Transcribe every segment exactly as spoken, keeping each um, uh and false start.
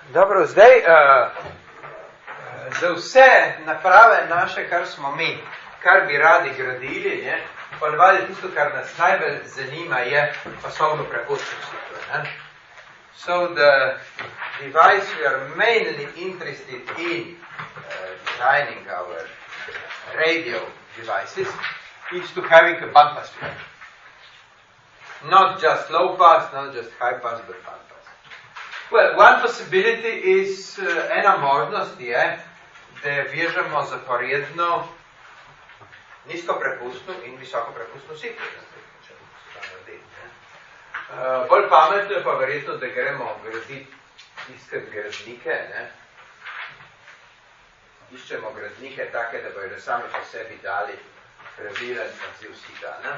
Dobro, zdaj uh, za vse naprave naše, kar smo mi, kar bi radi gradili, ne, ponavadi tisto, kar nas najbolj zanima, je pasovno prepustnost. So the device we are mainly interested in uh, designing our radio devices is to having a bandpass filter. Not just low pass, not just high pass, but bandpass. Well, one possibility is, uh, ena možnost je, da vežemo zaporedno nizko prepustno in visoko prepustno sitno. Uh, bolj pametno je pa verjetno, da gremo graditi tiste gradnike, ne? Iščemo gradnike take, da bojo sami po sebi dali pravilen naziv sita, ne?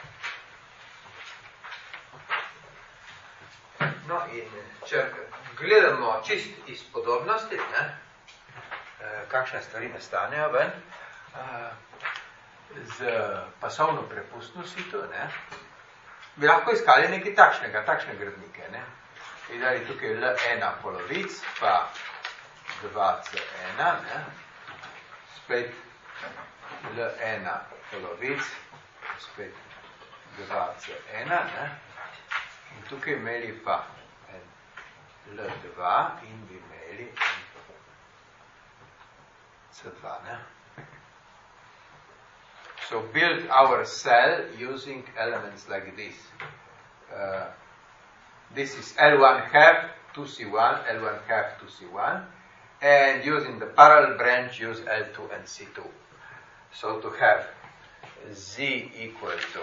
No in če gledamo čist iz podobnosti, ne? Uh, kakšne stvari nastanejo ven, uh, z pasovno prepustno sito, ne? Bi lahko iskali nekaj takšnega, takšne gradnike, ne? In da je tukaj L ena polovic, pa dva C ena, ne? Spet L ena polovic, spet dva C ena, ne? In tukaj imeli pa L dva in bi imeli C dva, ne? So build our cell using elements like this. Uh, this is L one half, two C one, L one half, two C one, and using the parallel branch use L two and C two. So to have Z equal to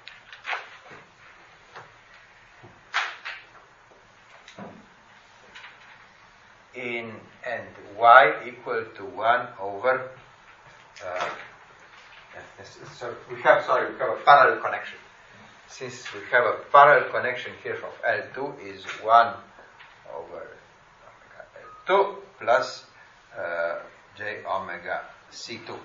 in and Y equal to one over uh, Yes, so we have, sorry, we have a parallel connection. Since we have a parallel connection here from L two is one over omega L two plus uh, J omega C two.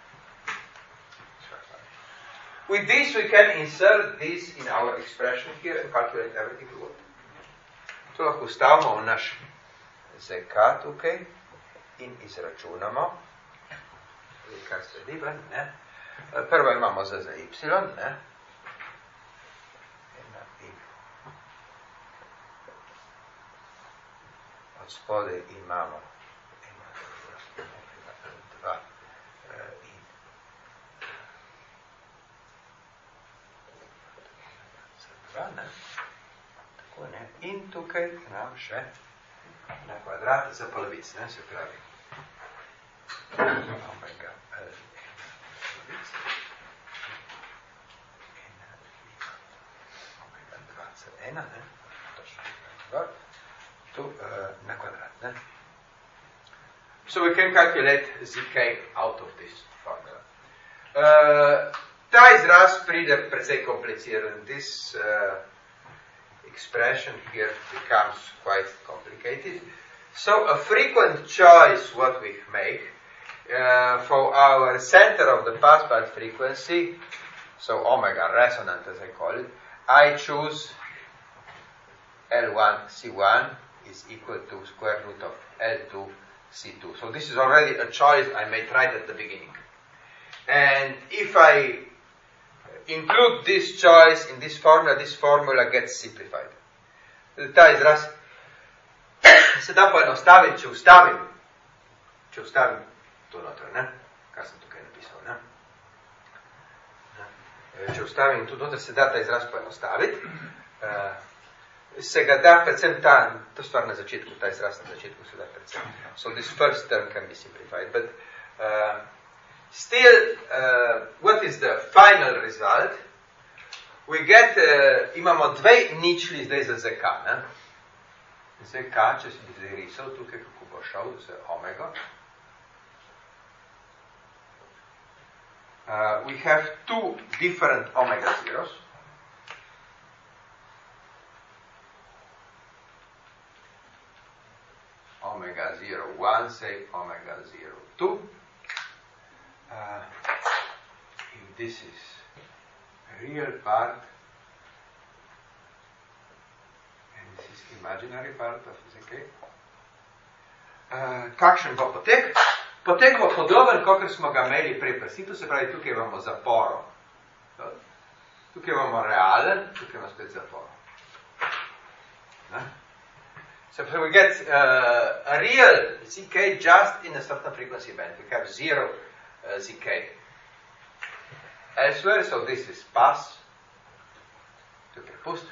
With this we can insert this in our expression here and calculate everything we want. To lahko stavimo v naš Z K tukaj in izračunamo, kar sledi ven, ne? Prvo imamo Z za Y, ne? Ena in od spodaj imamo ena, dva in dva, ne? Tako, ne? In tukaj imam še na kvadrat za polovic, ne? Se pravi omega L ena, ne? Točno tu uh, na kvadrat, ne? So we can calculate Z K out of this formula. Uh, ta izraz pride precej kompliciran. This uh, expression here becomes quite complicated. So a frequent choice what we make uh, for our center of the passband frequency, so omega resonant as I call it, I choose L one C one is equal to square root of L two C two. So this is already a choice I made right at the beginning. And if I include this choice in this formula, this formula gets simplified. Ta izraz se da poenostaviti, če ustavim, če ustavim to noter, ne? Kar sem tukaj napisal, ne? Če ustavim tu noter, se da ta izraz poenostaviti. Uh, se ga da predvsem ta, to stvar na začetku, ta izraz na začetku se da predvsem. So this first term can be simplified, but uh, still, uh, what is the final result? We get, uh, imamo dve ničli zdaj za Z K, ne? Z K, če si bi zdaj risal tukaj, kako bo šel z omega. Uh, we have two different omega zeros. Omega zero one, say omega zero two. Uh, if this is a real part, and this is imaginary part of Z K, Uh, kakšen bo potek? Potek bo podoben, kot smo ga imeli pri prsitu, se pravi, tukaj imamo zaporo. Tukaj imamo realen, tukaj imamo spet zaporo. Ne? So we get uh, a real Z K just in a certain frequency band. We have zero uh, Z K. Elsewhere, so this is pass. Tukaj pust.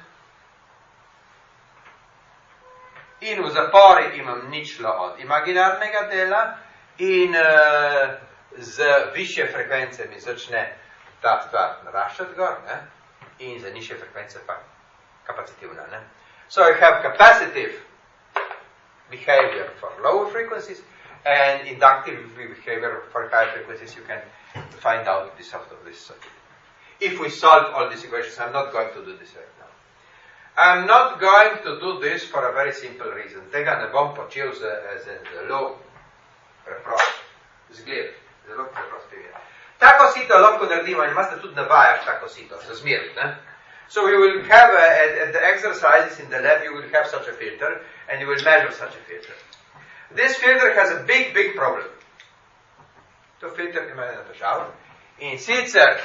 In v zapori imam ničlo od imaginarnega dela in uh, z više frekvence mi začne ta stvar naraščati gor, ne? In za nižje frekvence pa kapacitivna. Ne? So I have capacitive behavior for lower frequencies and inductive behavior for high frequencies. You can find out this out of this circuit. If we solve all these equations, I'm not going to do this right now. I'm not going to do this for a very simple reason. Tega ne bom počel z, z zelo preprost zgled, zelo preprost primer. Tako sito lahko naredimo in imate tudi navajaš tako sito, za zmer, ne? So you will have, a, at, at the exercises in the lab, you will have such a filter, and you will measure such a filter. This filter has a big, big problem. To filter ima ena težava. In sicer,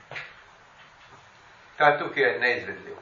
ta tukaj je neizvedljiv.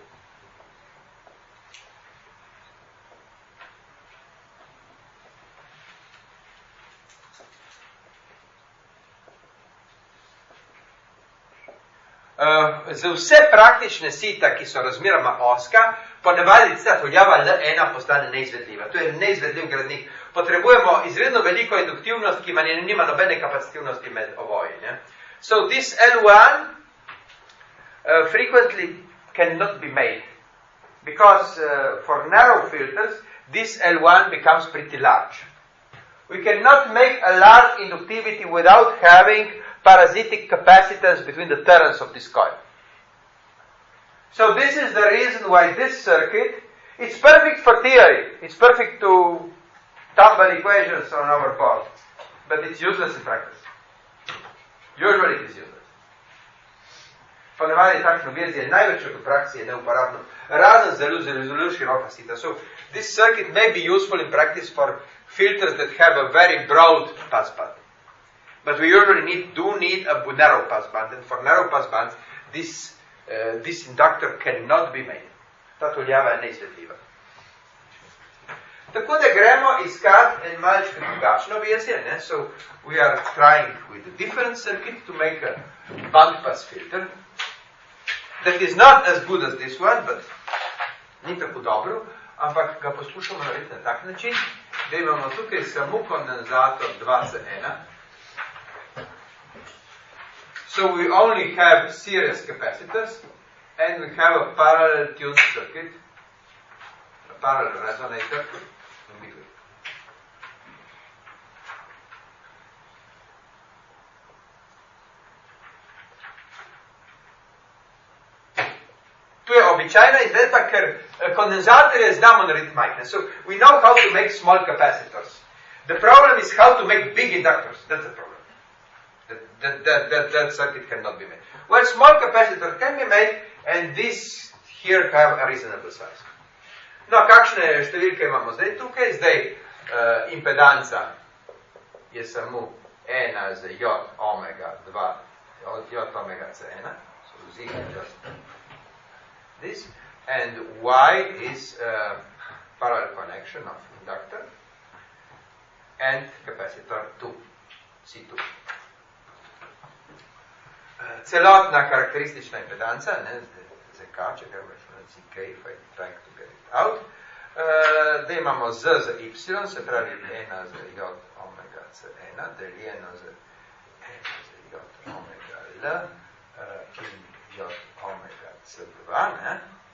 Uh, za vse praktične sita, ki so razmeroma oska, ponavadi ta tuljava L ena postane neizvedljiva. To je neizvedljiv gradnik. Potrebujemo izredno veliko induktivnost, ki nima nobene kapacitivnosti med ovoji. Ne? So this L one uh, frequently cannot be made. Because uh, for narrow filters, this L one becomes pretty large. We cannot make a large inductivity without having parasitic capacitance between the turns of this coil. So this is the reason why this circuit, it's perfect for theory. It's perfect to tumble equations on our board. But it's useless in practice. Usually it is useless. Ponavadi takšno verzije največkrat v praksi je neuporabno. Razen zelo, zelo, zelo široka sita. So this circuit may be useful in practice for filters that have a very broad pass band. But we usually need, do need a narrow pass band, and for narrow pass bands, this, uh, this inductor cannot be made. Ta tuljava je neizvedljiva. Tako da gremo iskat en malčko drugačno verzije, ne? So we are trying with a different circuit to make a band pass filter that is not as good as this one, but ni tako dobro, ampak ga poslušamo narediti na tak način, da imamo tukaj samo kondenzator dva C ena. So we only have series capacitors, and we have a parallel tuned circuit, a parallel resonator in between. To je običajna izvedba, ker kondenzatorje znamo narediti majhne. So we know how to make small capacitors. The problem is how to make big inductors. That's the problem. That, that, that, that, that circuit cannot be made. Well, small capacitor can be made, and these here have a reasonable size. No, kakšne številke imamo zdaj tukaj? Zdaj uh, impedanca je samo ena z J omega dva, J omega C ena, so Z just this, and Y is uh, parallel connection of inductor and capacitor two, C two. Celotna karakteristična impedanca, ne, Z K, če gremo na Z K, if I try to get it out, uh, da imamo Z za Y, se pravi ena z J omega C ena, deljeno z ena z J omega L uh, in J omega C dva, ne.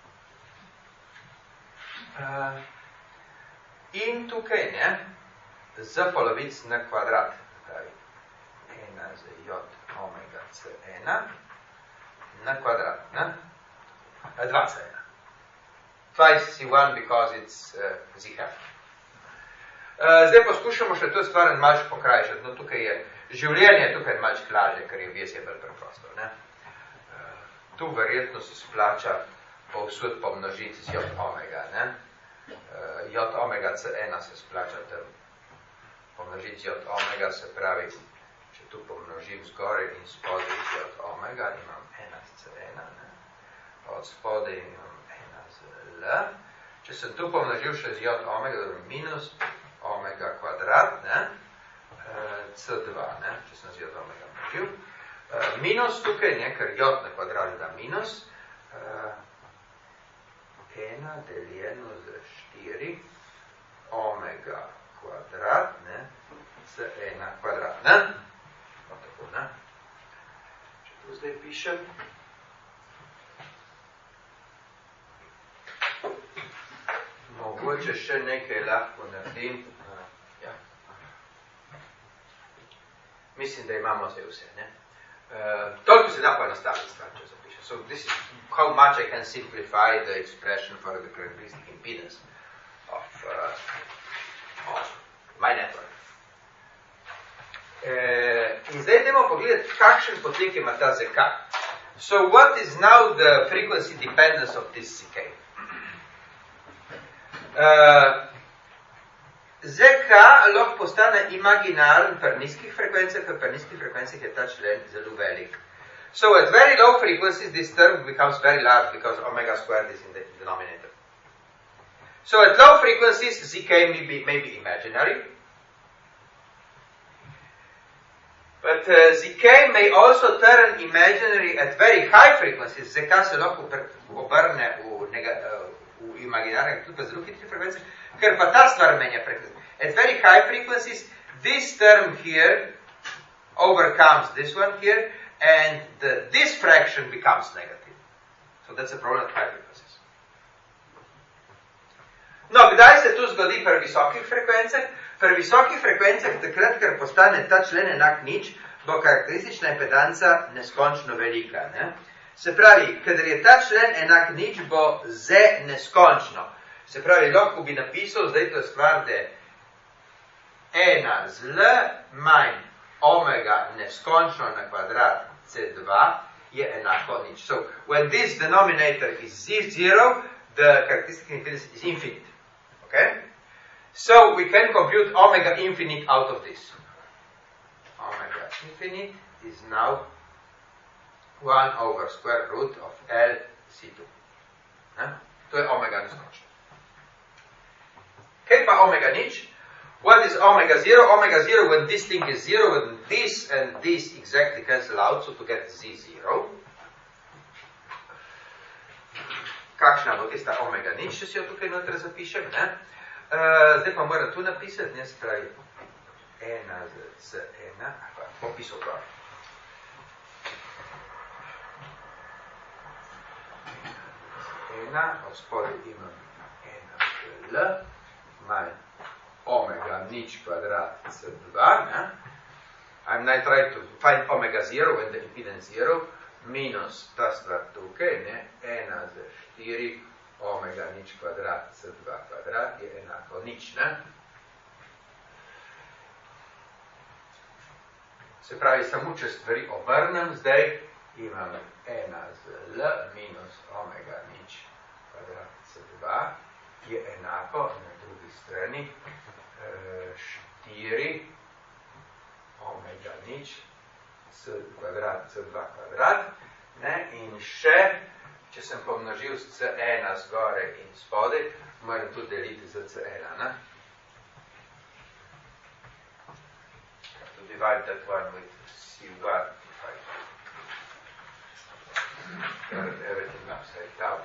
Uh, in tukaj, ne, z polovic na kvadrat, pravi ena z J omega C ena na kvadrat, ne? dva C ena. Twice C one because it's uh, Z half. Uh, zdaj poskušamo še to stvar en malč pokrajšati. No, tukaj je življenje, tukaj je malč lažje, ker je vez je bolj preprosto, ne? Uh, tu verjetno se splača povsod pomnožiti z J omega, ne? Uh, J omega C ena se splača tam pomnožiti z J omega, se pravi, če tu pomnožim zgore in spodaj z J omega, imam ena z C ena, ne? Od spodaj imam ena z L. Če sem tu pomnožil še z J omega, da bi minus omega kvadrat, ne? C dva, ne? Če sem z J omega množil. Minus tukaj, ne? Ker J na kvadrat da minus, ena deljeno z štiri omega kvadrat, ne, z ena kvadrat, ne? No, tako, ne? Če tu zdaj pišem. Mogoče še nekaj lahko naredim. Ja. Mislim, da imamo zdaj vse, ne? Uh, toliko se da pa nastaviti stvar, če zapišem. So this is how much I can simplify the expression for the characteristic impedance of, uh, of my network. Uh, in zdaj idemo pogledati, kakšen potek ima ta Z K. So what is now the frequency dependence of this Z K? Uh, Z K lahko postane imaginaren pri nizkih frekvencah, ker pri nizkih frekvencah je ta člen zelo velik. So at very low frequencies, this term becomes very large because omega squared is in the denominator. So at low frequencies, Z K may be, may be imaginary. But uh, Z K may also turn imaginary at very high frequencies. Z K se lahko obrne v, nega, uh, v imaginarnem, tudi pa zelo hitri frekvenci, ker pa ta stvar menja frekvenci. At very high frequencies, this term here overcomes this one here, and the, this fraction becomes negative. So that's a problem at high frequencies. No, kdaj se tu zgodi pri visokih frekvencah? Pri visokih frekvencah, takrat, ker postane ta člen enak nič, bo karakteristična impedanca neskončno velika. Ne? Se pravi, kadar je ta člen enak nič, bo Z neskončno. Se pravi, lahko bi napisal, zdaj to je stvar, da ena z L manj omega neskončno na kvadrat C dva je enako nič. So, when this denominator is zero, the characteristic impedance is infinite. Okay? So, we can compute omega infinite out of this. Omega infinite is now one over square root of L C two. Ne? To je omega neskončno. Kaj pa omega nič? What is omega zero? Omega zero, when this thing is zero, when this and this exactly cancel out, so to get Z zero. Kakšna bo tista omega nič, če si jo tukaj noter zapišem, ne? Uh, zdaj pa moram tu napisati, ne, spravi ena z C ena, pa popisal gor. Ena, od spodaj imam ena z L, manj omega nič kvadrat C dva, ne? I'm now trying to find omega zero when the impedance zero, minus ta stvar tukaj, ne? ena z štiri, omega nič kvadrat C dva kvadrat je enako nič, ne? Se pravi, samo če stvari obrnem, zdaj imam ena z L minus omega nič kvadrat C dva je enako na drugi strani štiri omega nič C kvadrat C dva kvadrat, ne? In še, če sem pomnožil s C ena zgore in spodaj, moram tudi deliti z C ena, ne? To divide that one with C one, turn everything upside down.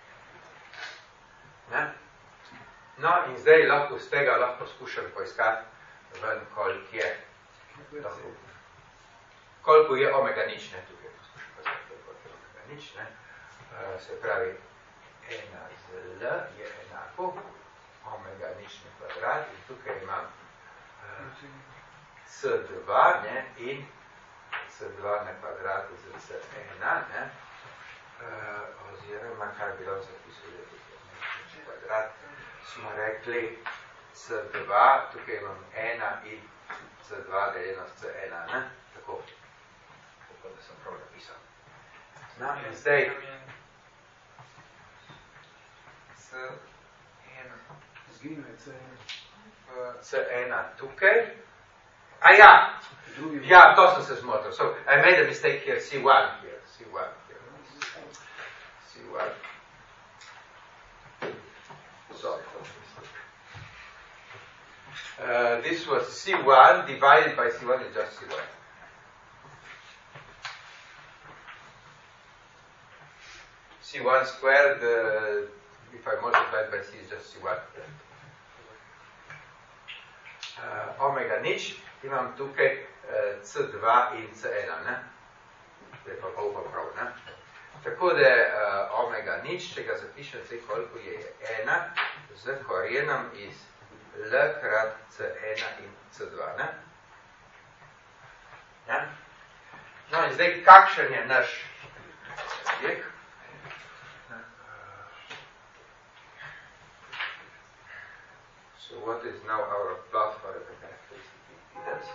Ne? No, in zdaj lahko z tega lahko skušam poiskati ven, koliko je. Lahko. Koliko je omega nič, ne? Tukaj poskušam poiskati, koliko je omega nič, ne? Uh, se pravi, ena z L je enako omega nič na kvadrat in tukaj imam uh, C dva, ne? In C dva na kvadratu z C ena, ne? Uh, oziroma, kaj bi lahko zapisali tukaj kvadrat, smo rekli C dva, tukaj imam ena in C dva deljeno s C ena, ne? Tako, tako da sem prav napisal. No, in zdaj C ena. Zginil je C ena. C ena tukaj. A ja, ja, to sem se zmotil. So, I made a mistake here, C one here, C one here. C one. Sorry for the mistake. Uh, this was C one divided by C one is just C one. C one squared, uh, if I multiply it by C, is just C one. Uh, omega nič, imam tukaj uh, C dva in C ena, ne? Zdaj pa pol pa prav, ne? Tako da uh, omega nič, če ga zapišem, zdaj koliko je ena, z korenom iz L krat C ena in C dva, ne? Ja? No in zdaj, kakšen je naš objekt? So what is now our plot for the characteristic impedance?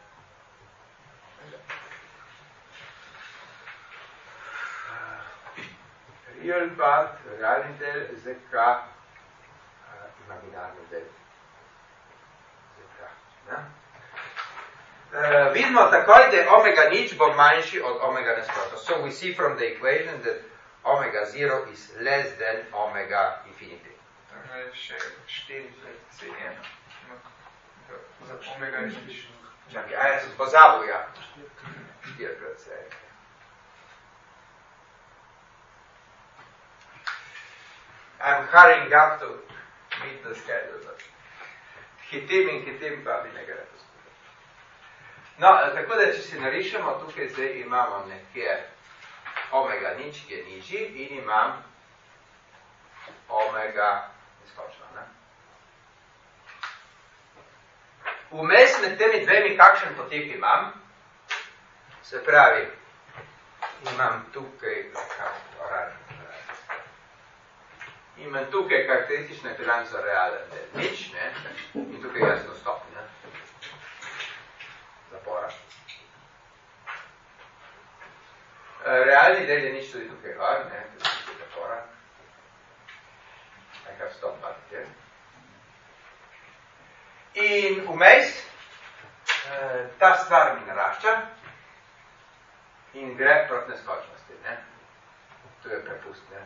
Uh, real part, realni del, Z K, uh, imaginarni del. Z K, ne? Uh, vidimo takoj, da omega nič bo manjši od omega nasprotno. So we see from the equation that omega zero is less than omega infinity. Še štiri C ena. Za omega je še. Čakaj, a jaz sem pozabil, ja. štiri krat C ena. I'm hurrying up to meet the schedule. Hitim in hitim, pa mi ne gre to skupaj. No, tako da, če si narišemo, tukaj zdaj imamo nekje omega nič, ki je nižji, in imam omega skočno, ne? Vmes med temi dvemi kakšen potek imam? Se pravi, imam tukaj imam tukaj karakteristično impedanco realen del nič, ne? In tukaj jasno stop, ne? Zapora. Realni del je nič tudi tukaj gor, ne? Tukaj zapora. I have stop button here. In vmes eh, ta stvar mi narašča in gre proti neskočnosti, ne? To je prepust, ne?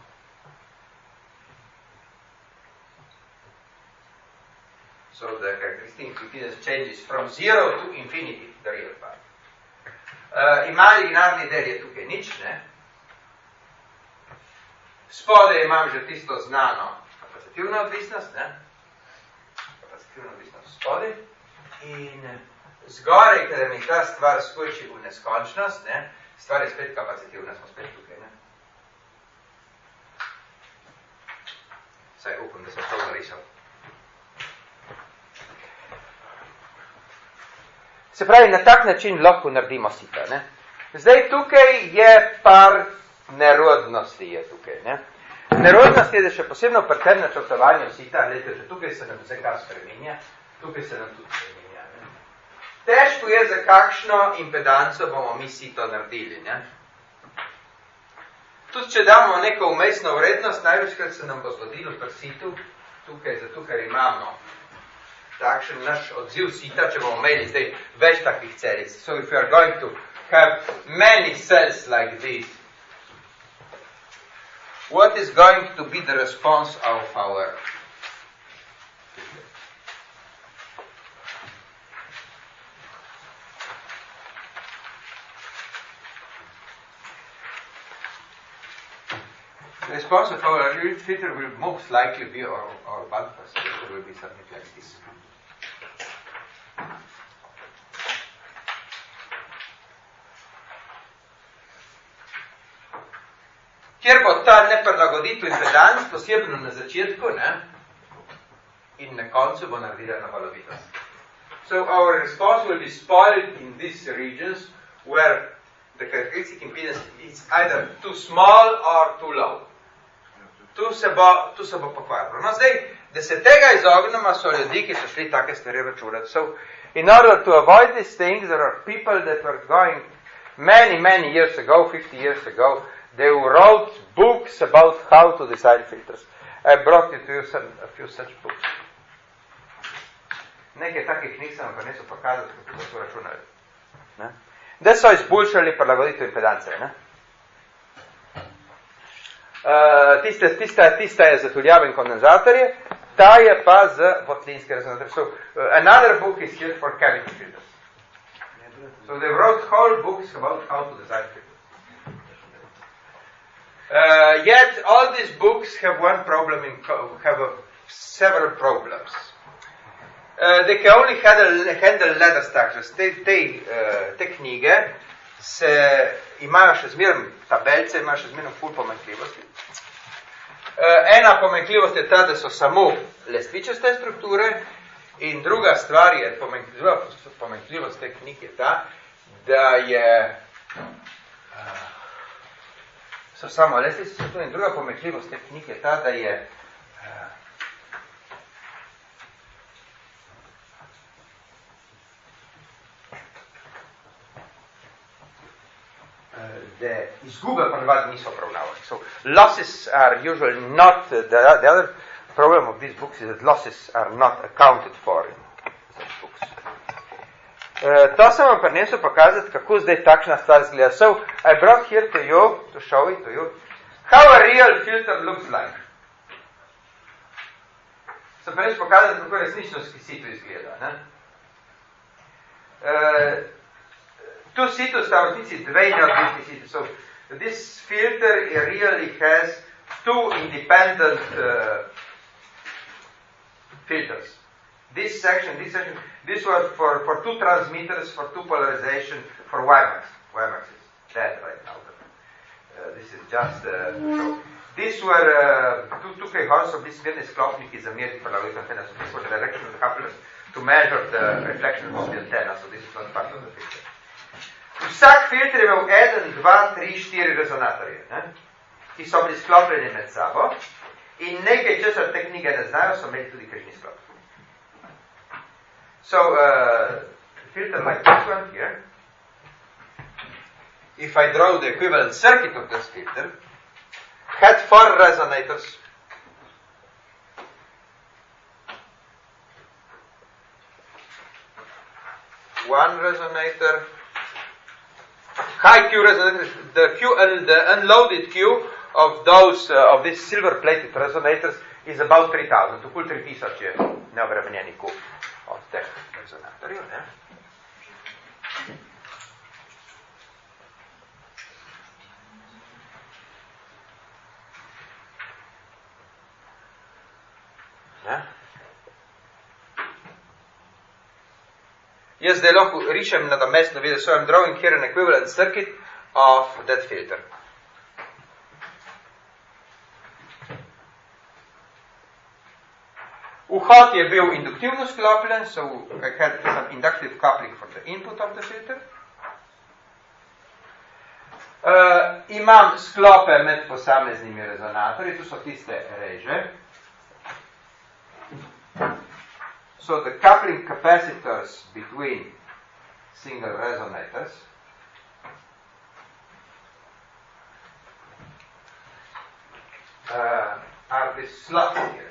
So the characteristic impedance changes from zero to infinity, the real part. Uh, imaginarni del je tukaj nič, ne? Spode imam že tisto znano kapacitivno odvisnost, ne? Kapacitivno odvisnost spode. In zgoraj, kada mi ta stvar skoči v neskončnost, ne? Stvar je spet kapacitivna, smo spet tukaj, ne? Saj upam, da sem to narisal. Se pravi, na tak način lahko naredimo sita, ne? Zdaj tukaj je par nerodnosti je tukaj, ne? Nerodnost je, da še posebno pri tem načrtovanju sita, gledajte, že tukaj se nam vse kar spremenja, tukaj se nam tudi spremenja, ne? Težko je, za kakšno impedanco bomo mi sito naredili, ne? Tudi, če damo neko vmesno vrednost, največkrat se nam bo zgodilo pri situ, tukaj, zato ker imamo takšen naš odziv sita, če bomo imeli zdaj več takih celic. So if we are going to have many cells like this, what is going to be the response of our the response of our filter will most likely be our, our bandpass filter will be something like this. Kjer bo ta neprilagoditev impedanc posebno na začetku, ne, in na koncu bo naredila na valovitost. So our response will be spotted in these regions where the characteristic impedance is either too small or too low. Tu se bo, tu se bo pokvarilo. No, zdaj, da se tega izognemo, so ljudi, ki so šli take stvari računati. So, in order to avoid these things, there are people that were going many, many years ago, fifty years ago, they wrote books about how to design filters. I brought you to you some, a few such books. nekaj takih knjig sem vam prinesel pokazati, kako so računali. Ne? Da so izboljšali prilagoditev impedance. Ne? Uh, tiste, tista, tista je za tuljave in kondenzatorje, ta je pa za votlinske rezonatorje. So, uh, another book is here for cavity filters. So they wrote whole books about how to design filters. Uh, yet all these books have one problem, in co- have a, several problems. Uh, they can only handle, handle ladder structures. Te, te, uh, te knjige se imajo še zmeraj tabelce, imajo še zmeraj ful pomanjkljivosti. Uh, ena pomanjkljivost je ta, da so samo lestvičaste strukture, in druga stvar je, pomanjkljivost, pomanjkljivost te knjig je ta, da je uh, so samo lestvičaste strukture, in druga pomanjkljivost te knjig je ta, da je uh, da izgube ponavadi niso obravnavane. So losses are usually not, uh, the, the other problem of these books is that losses are not accounted for in such books. Uh, to sem vam prinesel pokazati, kako zdaj takšna stvar izgleda. So, I brought here to you, to show it to you, how a real filter looks like. Sem prinesel pokazati, kako resnično situ izgleda. Ne? Uh, Two situs sta v resnici dve neodvisni situs. So this filter really has two independent uh, filters. This section, this section, this was for, for two transmitters, for two polarization, for WiMAX. WiMAX is dead right now. But, uh, this is just uh, so. These were uh, two two K horse of this mirni sklopnik is a mirni prilagoditev antena. So this was the direction of the couplers to measure the reflection of the antenna. So this is not part of the filter. Vsak filter je imel eden, dva, tri, štiri rezonatorje, ne? Ki so bili sklopljeni med sabo in nekaj česar te knjige ne znajo, so imeli tudi križni sklop. So, uh, filter like this one here, if I draw the equivalent circuit of this filter, had four resonators. One resonator, high Q resonators, the Q, uh, the unloaded Q of those, uh, of these silver-plated resonators is about three thousand. Okoli tri tisoč je neobremenjeni Q od teh rezonatorjev, ne? Ne? Jaz zdaj lahko rišem nadomestno video, so I'm drawing here an equivalent circuit of that filter. Vhod je bil induktivno sklopljen, so I had some inductive coupling for the input of the filter. Uh, imam sklope med posameznimi rezonatorji, tu so tiste reže. So the coupling capacitors between single resonators uh, are these slots here.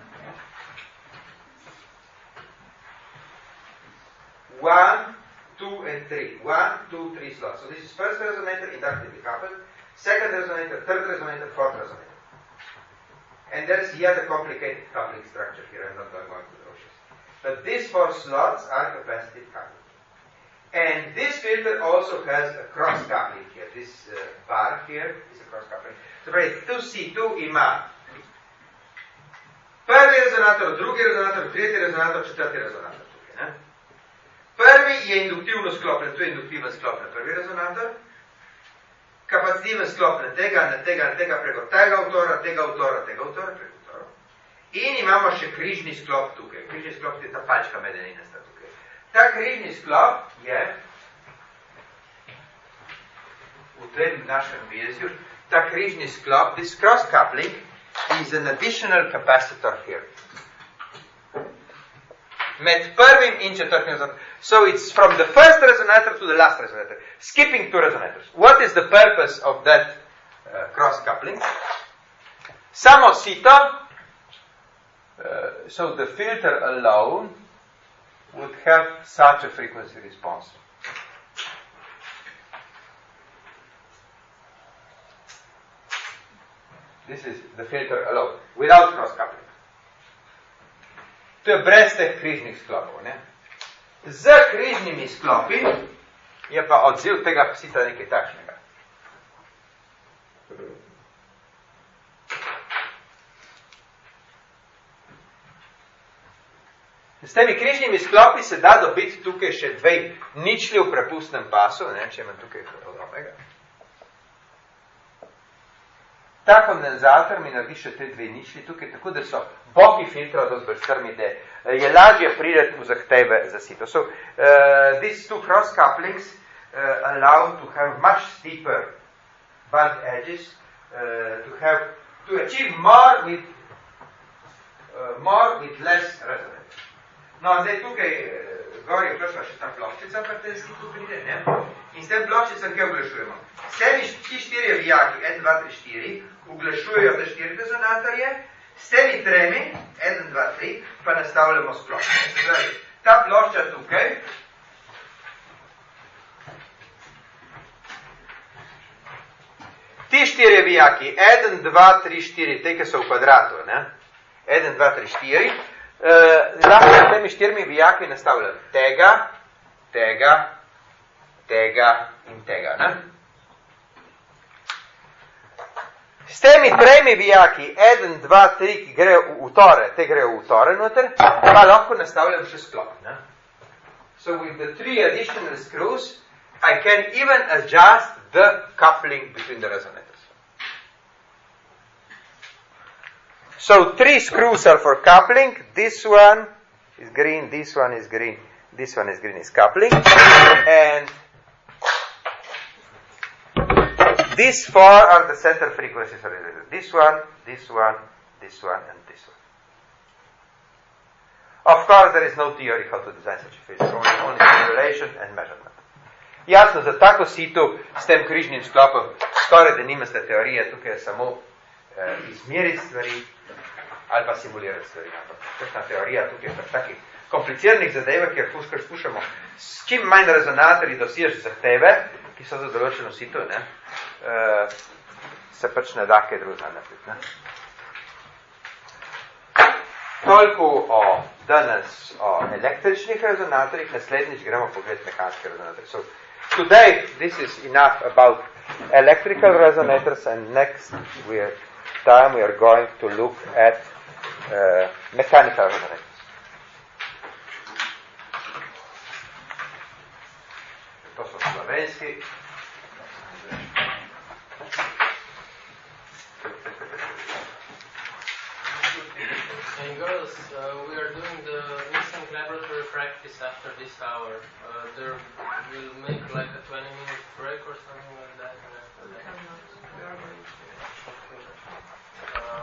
One, two, and three. One, two, three slots. So this is first resonator inductively coupled, second resonator, third resonator, fourth resonator. And there is here the complicated coupling structure here. I'm not going to the Roches. But these four slots are capacitive coupled. And this filter also has a cross coupling here. This uh, bar here is a cross coupling. So, tu si, tu ima prvi rezonator, drugi rezonator, tretji rezonator, četrti rezonator. Tukaj, ne? Prvi je induktivno sklopljen, tu je induktivno sklopljen prvi rezonator, kapacitiven sklopljen tega, na tega, na tega, preko tega avtora, tega avtora, tega avtora, preko avtora. In imamo še križni sklop tukaj. Križni sklop je ta palčka medenina sta tukaj. Ta križni sklop je v tem našem vezju, ta križni sklop, this cross coupling is an additional capacitor here. Med prvim in četrtim rezonatorjem. So it's from the first resonator to the last resonator, skipping two resonators. What is the purpose of that uh, cross coupling? Samo sito, uh, so the filter alone have such a frequency response. This is the filter alone, without cross-coupling. To je brez teh križnih sklopov. Ne? Z križnimi sklopi je pa odziv tega psita nekaj takšnega. S temi križnimi sklopi se da dobiti tukaj še dve ničli v prepustnem pasu, ne, če imam tukaj omega. Ta kondenzator mi naredi še te dve ničli tukaj, tako da so boki filtra do zbrstrmi, da je lažje prideti v zahteve za sito. So, uh, these two cross couplings uh, allow to have much steeper band edges, uh, to have, to achieve more with, uh, more with less resonance. No, zdaj tukaj, gor je prišla še ta ploščica, pa te skitu pride, ne? In s tem ploščicam, kaj oglašujemo? S temi ti štirje vijaki, ena, dva, tri, štiri, oglašujejo te štiri rezonatorje, s temi tremi, ena, dva, tri, pa nastavljamo s ploščico. Ta plošča tukaj, ti štirje vijaki, ena, dva, tri, štiri, te, ki so v kvadratu, ne? ena, dva, tri, štiri, Uh, lahko s temi štirimi vijaki nastavljam tega, tega, tega in tega. Ne? S temi tremi vijaki, eden, dva, tri, ki grejo v tore, te grejo v tore noter, pa lahko nastavljam še sklop. Ne? So with the three additional screws, I can even adjust the coupling between the resonators. So three screws are for coupling. This one is green, this one is green, this one is green is coupling. And these four are the center frequencies. This one, this one, this one, and this one. Of course, there is no theory how to design such a filter, only, only simulation and measurement. Jasno, za tako situ s tem križnim sklopom skoraj da nimate teorije, tukaj je samo eh, izmeriti stvari ali pa simulirati stvari. Kakšna teorija tukaj je takih kompliciranih zadevah, kjer skušamo s čim manj rezonatorji dosiješ zahteve, ki so za določeno situ, ne, eh, se pač ne da kaj drugega narediti. Ne. Toliko o danes o električnih rezonatorjih, naslednjič gremo pogledati mehanske rezonatorje. So, today, this is enough about electrical resonators, and next we are, time we are going to look at uh, mechanical resonators. To so slovenski. And girls, uh, we are doing the instant laboratory practice after this hour. Uh, there we'll make like a twenty minute break or something like